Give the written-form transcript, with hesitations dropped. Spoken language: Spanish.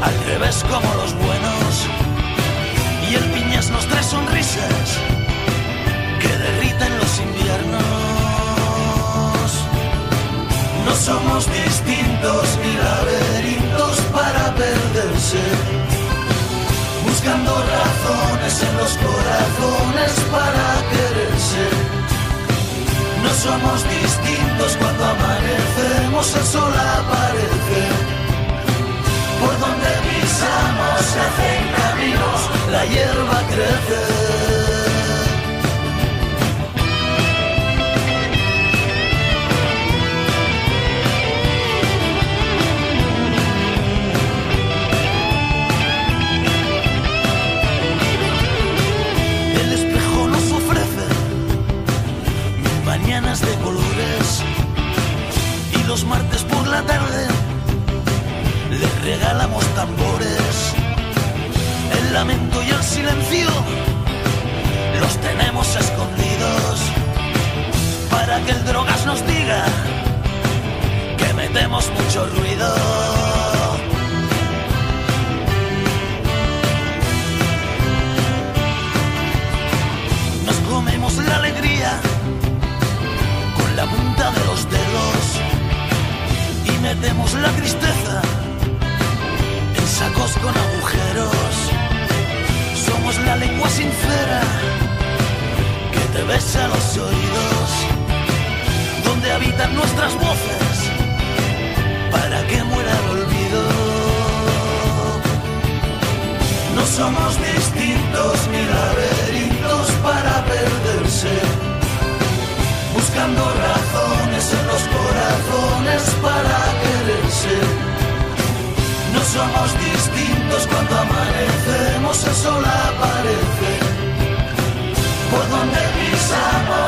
al revés como los buenos, y el piñas nos trae sonrisas que derriten los inviernos. No somos distintos ni laberintos para perderse, buscando razones en los corazones para quererse. No somos distintos cuando amanecemos, el sol aparece. Por donde pisamos se hacen caminos, la hierba crece. Mañanas de colores, y los martes por la tarde les regalamos tambores. El lamento y el silencio los tenemos escondidos para que el drogas nos diga que metemos mucho ruido. Nos comemos la alegría la punta de los dedos y metemos la tristeza en sacos con agujeros. Somos la lengua sincera que te besa los oídos, donde habitan nuestras voces para que muera el olvido. No somos distintos ni laberintos para perderse, buscando razones en los corazones para quererse. No somos distintos cuando amanecemos, el sol aparece. Por donde pisamos